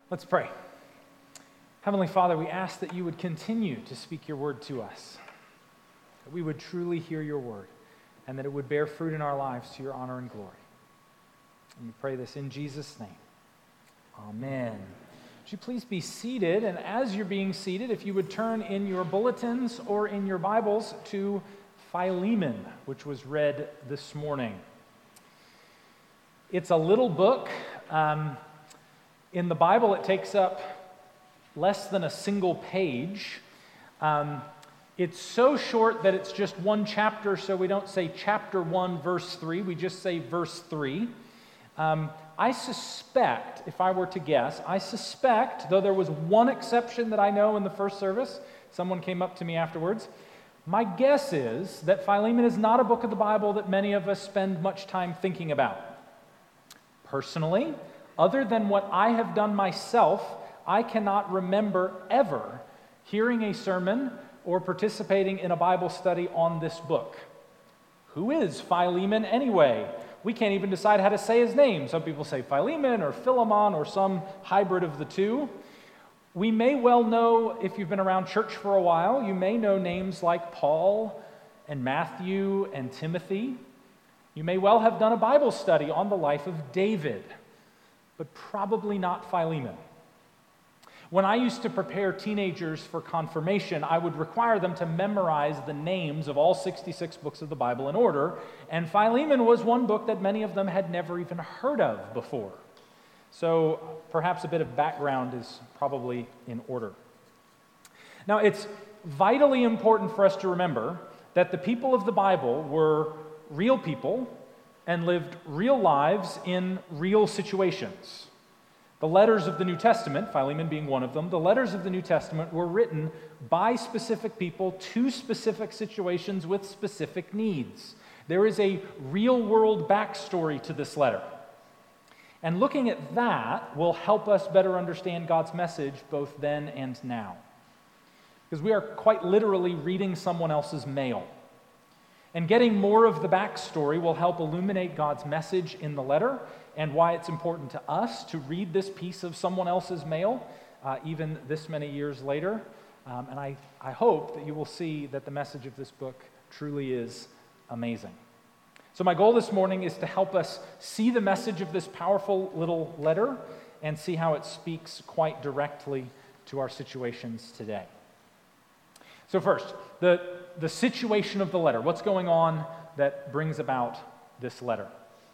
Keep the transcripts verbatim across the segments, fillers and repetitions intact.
Let's pray. Heavenly Father, we ask that you would continue to speak your word to us, that we would truly hear your word, and that it would bear fruit in our lives to your honor and glory. And we pray this in Jesus' name. Amen. Would you please be seated, and as you're being seated, if you would turn in your bulletins or in your Bibles to Philemon, which was read this morning. It's a little book. Um, in the Bible, it takes up less than a single page. Um, it's so short that it's just one chapter, so we don't say chapter one, verse three. We just say verse three. Um, I suspect, if I were to guess, I suspect, though there was one exception that I know in the first service, someone came up to me afterwards, my guess is that Philemon is not a book of the Bible that many of us spend much time thinking about. Personally, other than what I have done myself, I cannot remember ever hearing a sermon or participating in a Bible study on this book. Who is Philemon anyway? We can't even decide how to say his name. Some people say Philemon or Philemon or some hybrid of the two. We may well know, if you've been around church for a while, you may know names like Paul and Matthew and Timothy. You may well have done a Bible study on the life of David, but probably not Philemon. When I used to prepare teenagers for confirmation, I would require them to memorize the names of all sixty-six books of the Bible in order, and Philemon was one book that many of them had never even heard of before. So perhaps a bit of background is probably in order. Now, it's vitally important for us to remember that the people of the Bible were real people and lived real lives in real situations. The letters of the New Testament, Philemon being one of them, the letters of the New Testament were written by specific people to specific situations with specific needs. There is a real-world backstory to this letter. And looking at that will help us better understand God's message both then and now. Because we are quite literally reading someone else's mail. And getting more of the backstory will help illuminate God's message in the letter and why it's important to us to read this piece of someone else's mail, uh, even this many years later. Um, and I, I hope that you will see that the message of this book truly is amazing. So my goal this morning is to help us see the message of this powerful little letter and see how it speaks quite directly to our situations today. So first, the, the situation of the letter. What's going on that brings about this letter?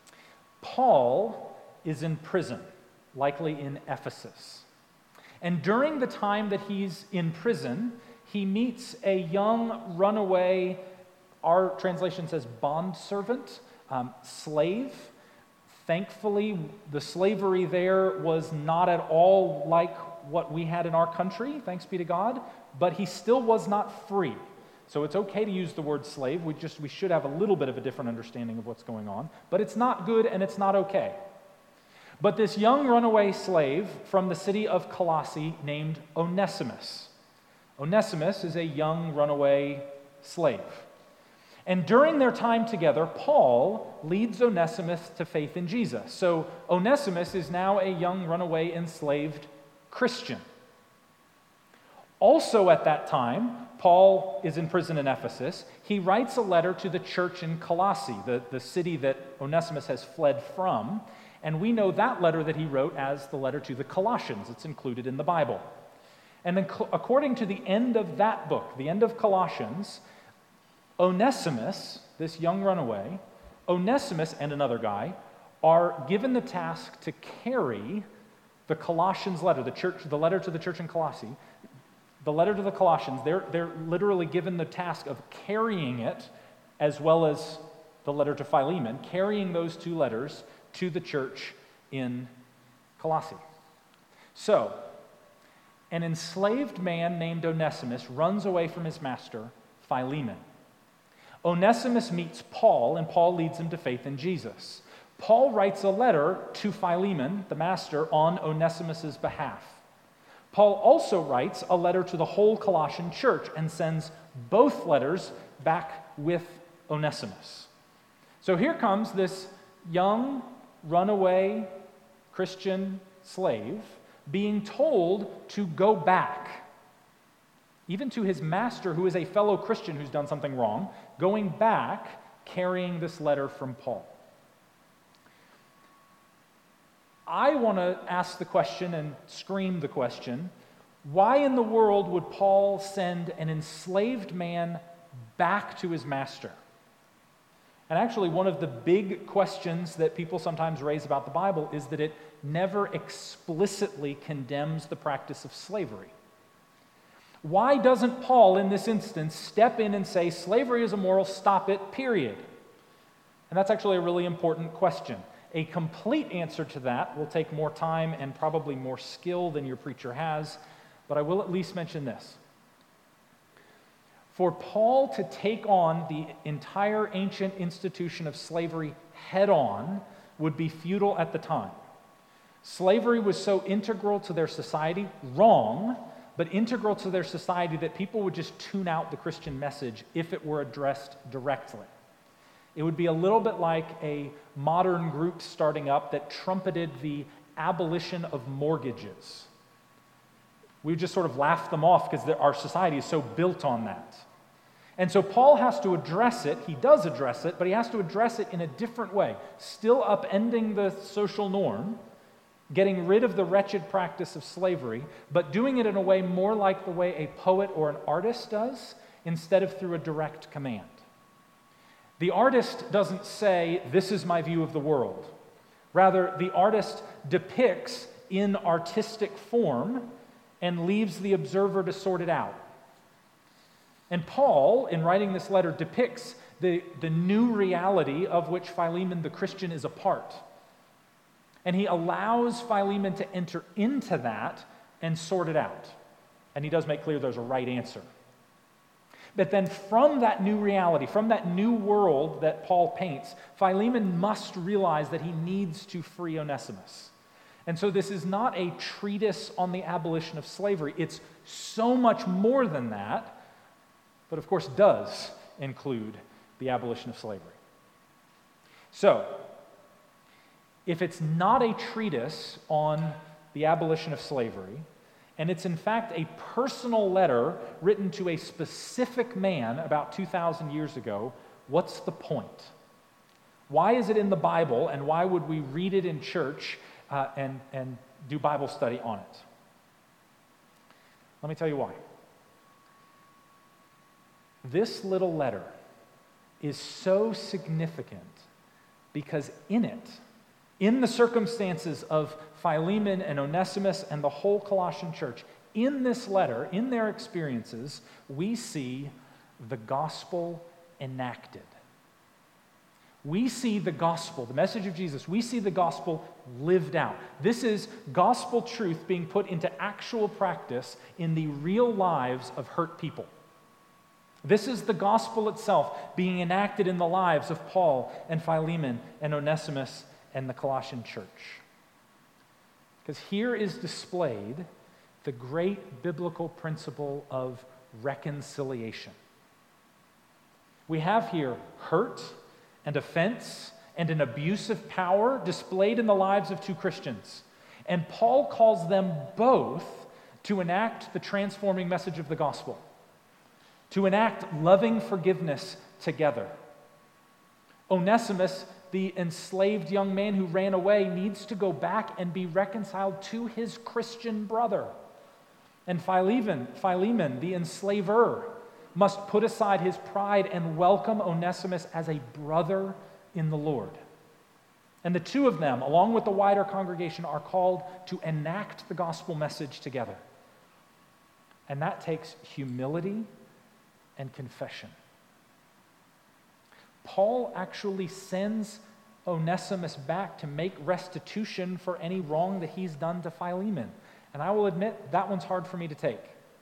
Paul is in prison, likely in Ephesus. And during the time that he's in prison, he meets a young runaway, our translation says bondservant, um, slave. Thankfully, the slavery there was not at all like what we had in our country, thanks be to God, but he still was not free. So it's okay to use the word slave. We just we should have a little bit of a different understanding of what's going on. But it's not good and it's not okay. But this young runaway slave from the city of Colossae named Onesimus. Onesimus is a young runaway slave. And during their time together, Paul leads Onesimus to faith in Jesus. So Onesimus is now a young runaway enslaved Christian. Also at that time, Paul is in prison in Ephesus. He writes a letter to the church in Colossae, the, the city that Onesimus has fled from, and we know that letter that he wrote as the letter to the Colossians. It's included in the Bible. And then according to the end of that book, the end of Colossians, Onesimus, this young runaway, Onesimus and another guy, are given the task to carry the Colossians letter, the church, the letter to the church in Colossae. The letter to the Colossians, they're, they're literally given the task of carrying it, as well as the letter to Philemon, carrying those two letters to the church in Colossae. So, an enslaved man named Onesimus runs away from his master, Philemon. Onesimus meets Paul, and Paul leads him to faith in Jesus. Paul writes a letter to Philemon, the master, on Onesimus' behalf. Paul also writes a letter to the whole Colossian church and sends both letters back with Onesimus. So here comes this young, runaway Christian slave being told to go back, even to his master, who is a fellow Christian who's done something wrong, going back carrying this letter from Paul. I want to ask the question and scream the question, why in the world would Paul send an enslaved man back to his master? And actually, one of the big questions that people sometimes raise about the Bible is that it never explicitly condemns the practice of slavery. Why doesn't Paul, in this instance, step in and say, slavery is immoral, stop it, period? And that's actually a really important question. A complete answer to that will take more time and probably more skill than your preacher has, but I will at least mention this. For Paul to take on the entire ancient institution of slavery head on would be futile at the time. Slavery was so integral to their society, wrong, but integral to their society that people would just tune out the Christian message if it were addressed directly. It would be a little bit like a modern group starting up that trumpeted the abolition of mortgages. We would just sort of laugh them off because our society is so built on that. And so Paul has to address it. He does address it, but he has to address it in a different way, still upending the social norm, getting rid of the wretched practice of slavery, but doing it in a way more like the way a poet or an artist does, instead of through a direct command. The artist doesn't say, this is my view of the world. Rather, the artist depicts in artistic form and leaves the observer to sort it out. And Paul, in writing this letter, depicts the, the new reality of which Philemon the Christian is a part. And he allows Philemon to enter into that and sort it out. And he does make clear there's a right answer. But then from that new reality, from that new world that Paul paints, Philemon must realize that he needs to free Onesimus. And so this is not a treatise on the abolition of slavery. It's so much more than that, but of course does include the abolition of slavery. So, if it's not a treatise on the abolition of slavery, and it's in fact a personal letter written to a specific man about two thousand years ago, what's the point? Why is it in the Bible, and why would we read it in church uh, and, and do Bible study on it? Let me tell you why. This little letter is so significant because in it, in the circumstances of Philemon and Onesimus and the whole Colossian church, in this letter, in their experiences, we see the gospel enacted. We see the gospel, the message of Jesus, we see the gospel lived out. This is gospel truth being put into actual practice in the real lives of hurt people. This is the gospel itself being enacted in the lives of Paul and Philemon and Onesimus and the Colossian church. Because here is displayed the great biblical principle of reconciliation. We have here hurt and offense and an abusive power displayed in the lives of two Christians. And Paul calls them both to enact the transforming message of the gospel, to enact loving forgiveness together. Onesimus, the enslaved young man who ran away, needs to go back and be reconciled to his Christian brother. And Philemon, Philemon, the enslaver, must put aside his pride and welcome Onesimus as a brother in the Lord. And the two of them, along with the wider congregation, are called to enact the gospel message together. And that takes humility and confession. Paul actually sends Onesimus back to make restitution for any wrong that he's done to Philemon. And I will admit, that one's hard for me to take.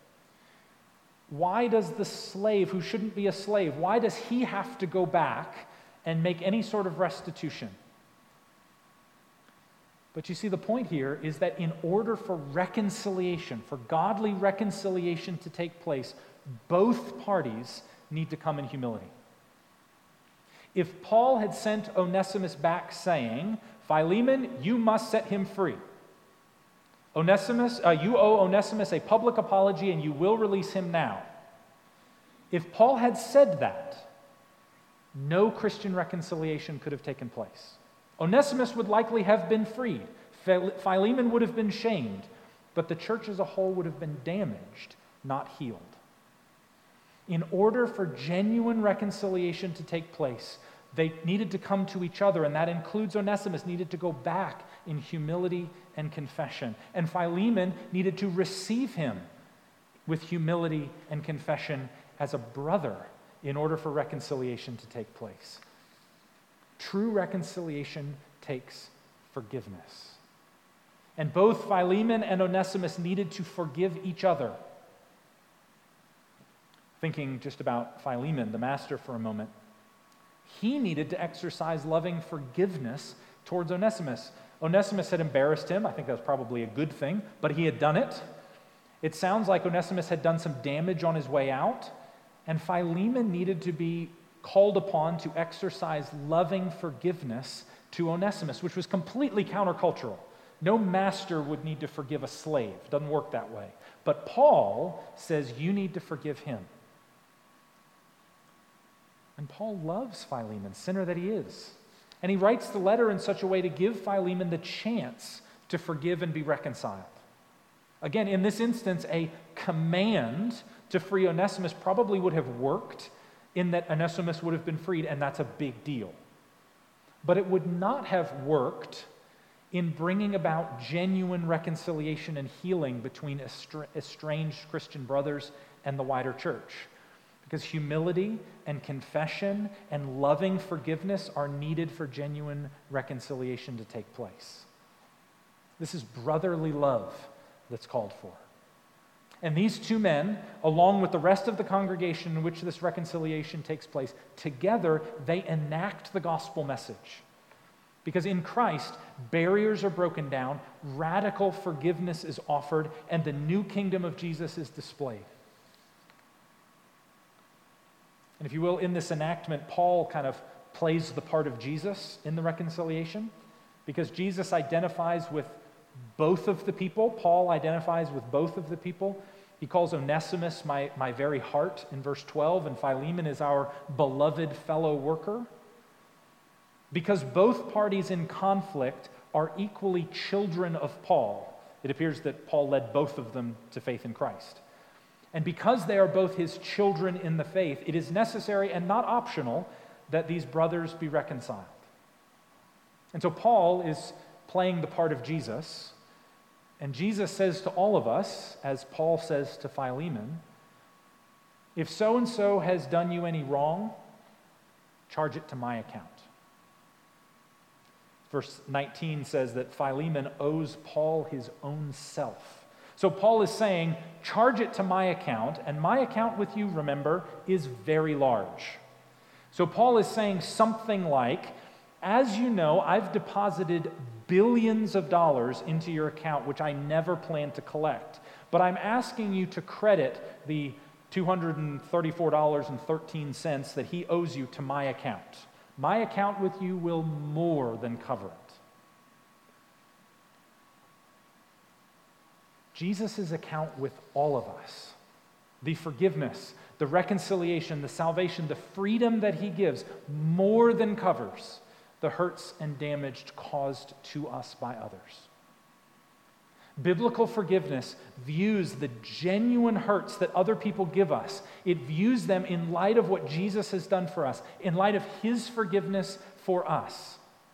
Why does the slave, who shouldn't be a slave, why does he have to go back and make any sort of restitution? But you see, the point here is that in order for reconciliation, for godly reconciliation to take place, both parties need to come in humility. If Paul had sent Onesimus back saying, Philemon, you must set him free, Onesimus, uh, you owe Onesimus a public apology and you will release him now. If Paul had said that, no Christian reconciliation could have taken place. Onesimus would likely have been freed. Philemon would have been shamed, but the church as a whole would have been damaged, not healed. In order for genuine reconciliation to take place, they needed to come to each other, and that includes Onesimus needed to go back in humility and confession. And Philemon needed to receive him with humility and confession as a brother in order for reconciliation to take place. True reconciliation takes forgiveness. And both Philemon and Onesimus needed to forgive each other. Thinking just about Philemon, the master, for a moment, he needed to exercise loving forgiveness towards Onesimus. Onesimus had embarrassed him. I think that was probably a good thing, but he had done it. It sounds like Onesimus had done some damage on his way out, and Philemon needed to be called upon to exercise loving forgiveness to Onesimus, which was completely countercultural. No master would need to forgive a slave. It doesn't work that way. But Paul says you need to forgive him. And Paul loves Philemon, sinner that he is. And he writes the letter in such a way to give Philemon the chance to forgive and be reconciled. Again, in this instance, a command to free Onesimus probably would have worked in that Onesimus would have been freed, and that's a big deal. But it would not have worked in bringing about genuine reconciliation and healing between estranged Christian brothers and the wider church. Because humility and confession and loving forgiveness are needed for genuine reconciliation to take place. This is brotherly love that's called for. And these two men, along with the rest of the congregation in which this reconciliation takes place, together they enact the gospel message. Because in Christ, barriers are broken down, radical forgiveness is offered, and the new kingdom of Jesus is displayed. And if you will, in this enactment, Paul kind of plays the part of Jesus in the reconciliation, because Jesus identifies with both of the people. Paul identifies with both of the people. He calls Onesimus my, my very heart in verse twelve, and Philemon is our beloved fellow worker. Because both parties in conflict are equally children of Paul, it appears that Paul led both of them to faith in Christ. And because they are both his children in the faith, it is necessary and not optional that these brothers be reconciled. And so Paul is playing the part of Jesus, and Jesus says to all of us, as Paul says to Philemon, if so-and-so has done you any wrong, charge it to my account. Verse nineteen says that Philemon owes Paul his own self. So Paul is saying, charge it to my account, and my account with you, remember, is very large. So Paul is saying something like, as you know, I've deposited billions of dollars into your account, which I never plan to collect. But I'm asking you to credit the two hundred thirty-four dollars and thirteen cents that he owes you to my account. My account with you will more than cover it. Jesus' account with all of us, the forgiveness, the reconciliation, the salvation, the freedom that he gives, more than covers the hurts and damage caused to us by others. Biblical forgiveness views the genuine hurts that other people give us. It views them in light of what Jesus has done for us, in light of his forgiveness for us.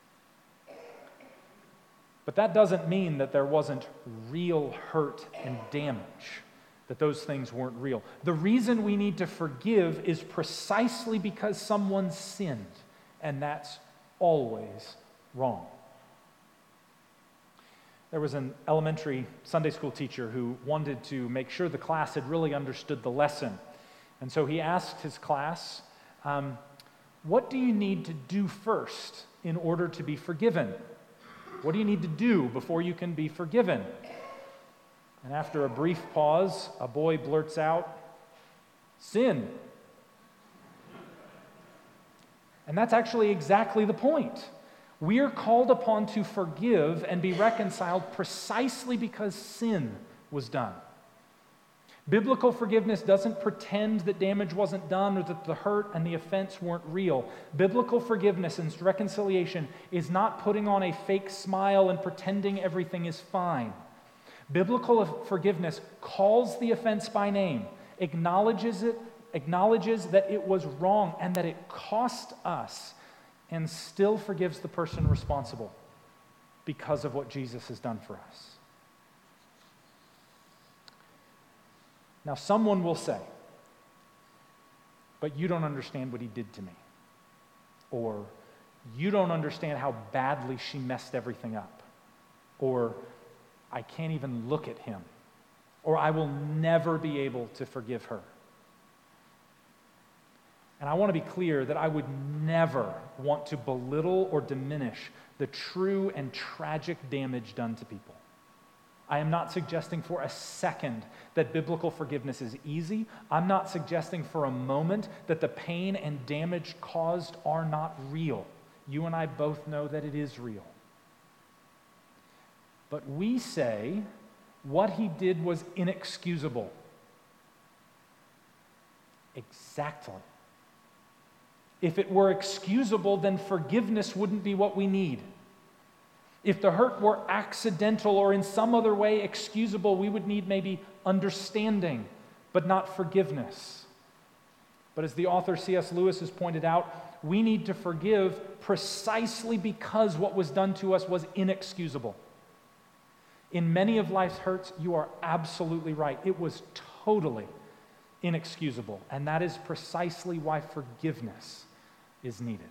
But that doesn't mean that there wasn't real hurt and damage, that those things weren't real. The reason we need to forgive is precisely because someone sinned, and that's always wrong. There was an elementary Sunday school teacher who wanted to make sure the class had really understood the lesson. And so he asked his class, um, what do you need to do first in order to be forgiven? What do you need to do before you can be forgiven? And after a brief pause, a boy blurts out, sin. And that's actually exactly the point. We are called upon to forgive and be reconciled precisely because sin was done. Biblical forgiveness doesn't pretend that damage wasn't done or that the hurt and the offense weren't real. Biblical forgiveness and reconciliation is not putting on a fake smile and pretending everything is fine. Biblical forgiveness calls the offense by name, acknowledges it, acknowledges that it was wrong and that it cost us, and still forgives the person responsible because of what Jesus has done for us. Now, someone will say, but you don't understand what he did to me. Or, you don't understand how badly she messed everything up. Or, I can't even look at him. Or, I will never be able to forgive her. And I want to be clear that I would never want to belittle or diminish the true and tragic damage done to people. I am not suggesting for a second that biblical forgiveness is easy. I'm not suggesting for a moment that the pain and damage caused are not real. You and I both know that it is real. But we say what he did was inexcusable. Exactly. If it were excusable, then forgiveness wouldn't be what we need. If the hurt were accidental or in some other way excusable, we would need maybe understanding, but not forgiveness. But as the author C S Lewis has pointed out, we need to forgive precisely because what was done to us was inexcusable. In many of life's hurts, you are absolutely right. It was totally inexcusable, and that is precisely why forgiveness is needed.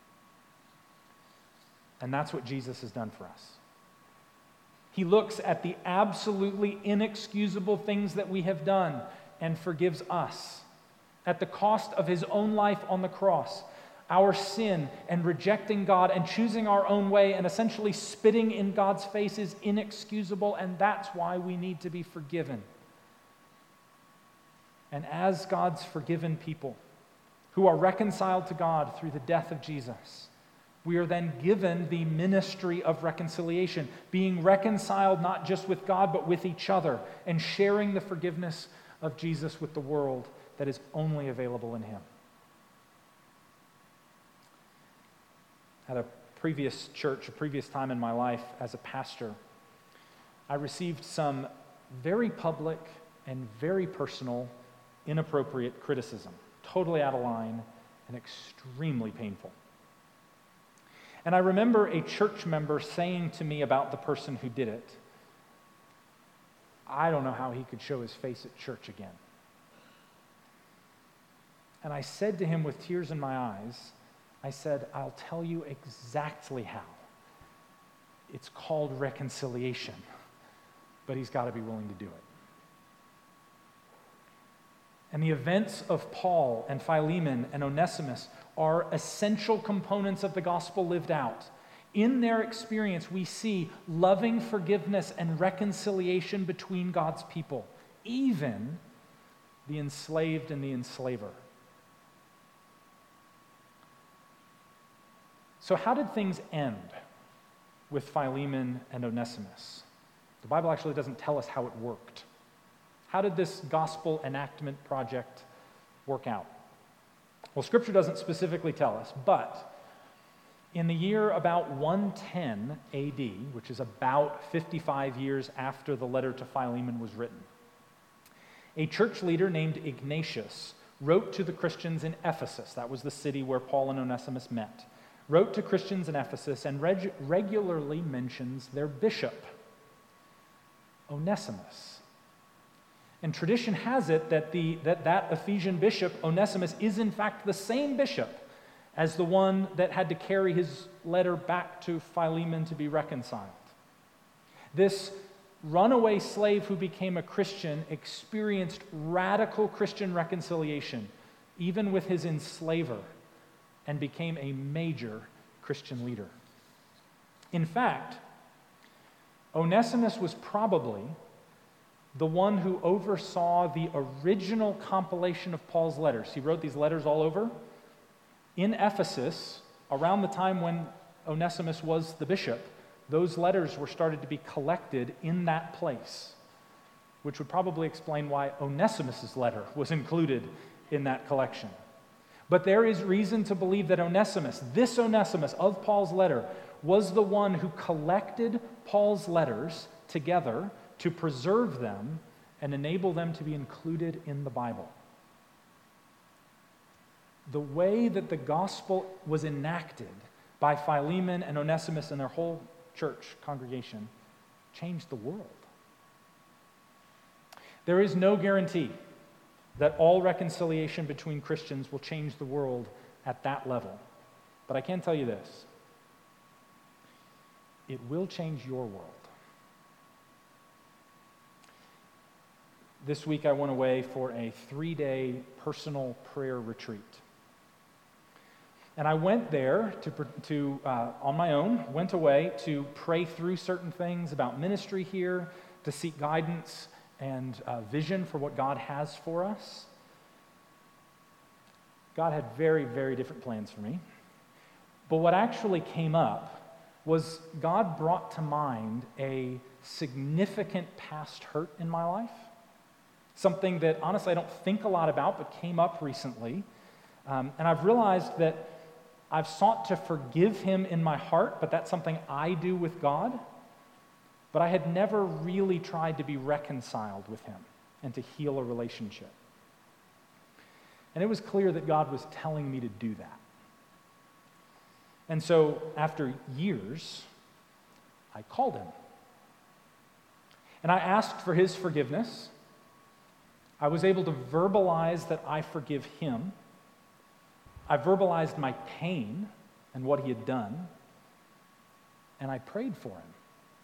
And that's what Jesus has done for us. He looks at the absolutely inexcusable things that we have done and forgives us. At the cost of his own life on the cross, our sin and rejecting God and choosing our own way and essentially spitting in God's face is inexcusable, and that's why we need to be forgiven. And as God's forgiven people who are reconciled to God through the death of Jesus, we are then given the ministry of reconciliation, being reconciled not just with God, but with each other, and sharing the forgiveness of Jesus with the world that is only available in him. At a previous church, a previous time in my life as a pastor, I received some very public and very personal, inappropriate criticism, totally out of line and extremely painful. And I remember a church member saying to me about the person who did it, I don't know how he could show his face at church again. And I said to him with tears in my eyes, I said, I'll tell you exactly how. It's called reconciliation, but he's got to be willing to do it. And the events of Paul and Philemon and Onesimus are essential components of the gospel lived out. In their experience, we see loving forgiveness and reconciliation between God's people, even the enslaved and the enslaver. So how did things end with Philemon and Onesimus? The Bible actually doesn't tell us how it worked. How did this gospel enactment project work out? Well, Scripture doesn't specifically tell us, but in the year about one ten A D, which is about fifty-five years after the letter to Philemon was written, a church leader named Ignatius wrote to the Christians in Ephesus, that was the city where Paul and Onesimus met, wrote to Christians in Ephesus and reg- regularly mentions their bishop, Onesimus. And tradition has it that, the, that that Ephesian bishop, Onesimus, is in fact the same bishop as the one that had to carry his letter back to Philemon to be reconciled. This runaway slave who became a Christian experienced radical Christian reconciliation, even with his enslaver, and became a major Christian leader. In fact, Onesimus was probably the one who oversaw the original compilation of Paul's letters. He wrote these letters all over. In Ephesus, around the time when Onesimus was the bishop, those letters were started to be collected in that place, which would probably explain why Onesimus' letter was included in that collection. But there is reason to believe that Onesimus, this Onesimus of Paul's letter, was the one who collected Paul's letters together to preserve them and enable them to be included in the Bible. The way that the gospel was enacted by Philemon and Onesimus and their whole church congregation changed the world. There is no guarantee that all reconciliation between Christians will change the world at that level. But I can tell you this: it will change your world. This week I went away for a three-day personal prayer retreat. And I went there to, to uh, on my own, went away to pray through certain things about ministry here, to seek guidance and uh, vision for what God has for us. God had very, very different plans for me. But what actually came up was God brought to mind a significant past hurt in my life, something that honestly I don't think a lot about but came up recently. Um, and I've realized that I've sought to forgive him in my heart, but that's something I do with God. But I had never really tried to be reconciled with him and to heal a relationship. And it was clear that God was telling me to do that. And so after years, I called him. And I asked for his forgiveness. I was able to verbalize that I forgive him. I verbalized my pain and what he had done. And I prayed for him.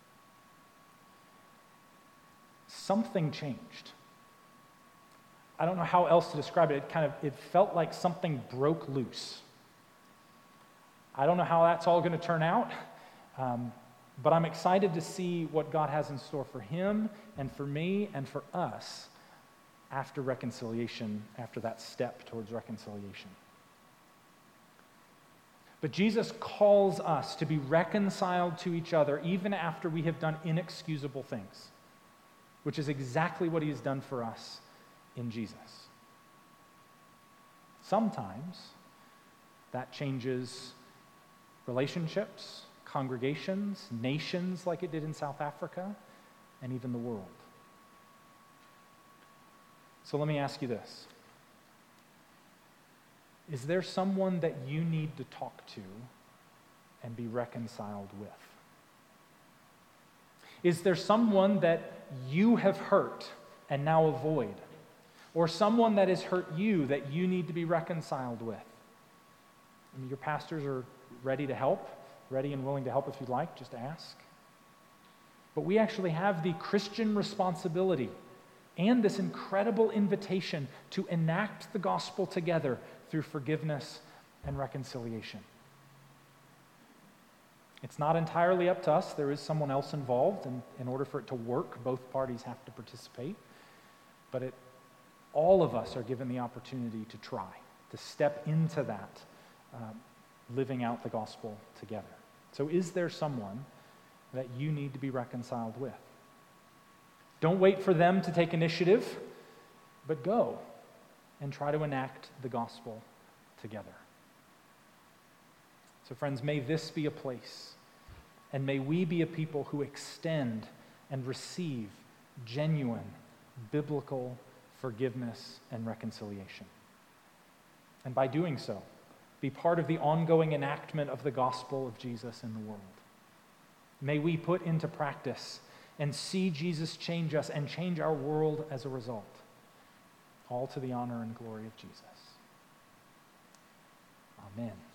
Something changed. I don't know how else to describe it. It kind of, it felt like something broke loose. I don't know how that's all going to turn out, um, but I'm excited to see what God has in store for him and for me and for us after reconciliation, after that step towards reconciliation. But Jesus calls us to be reconciled to each other even after we have done inexcusable things, which is exactly what he has done for us in Jesus. Sometimes that changes relationships, congregations, nations like it did in South Africa, and even the world. So let me ask you this. Is there someone that you need to talk to and be reconciled with? Is there someone that you have hurt and now avoid? Or someone that has hurt you that you need to be reconciled with? I mean, your pastors are ready to help, ready and willing to help if you'd like, just ask. But we actually have the Christian responsibility and this incredible invitation to enact the gospel together through forgiveness and reconciliation. It's not entirely up to us. There is someone else involved, and in order for it to work, both parties have to participate. But it, all of us are given the opportunity to try, to step into that, uh, living out the gospel together. So is there someone that you need to be reconciled with? Don't wait for them to take initiative, but go and try to enact the gospel together. So friends, may this be a place, and may we be a people who extend and receive genuine biblical forgiveness and reconciliation. And by doing so, be part of the ongoing enactment of the gospel of Jesus in the world. May we put into practice and see Jesus change us and change our world as a result, all to the honor and glory of Jesus. Amen.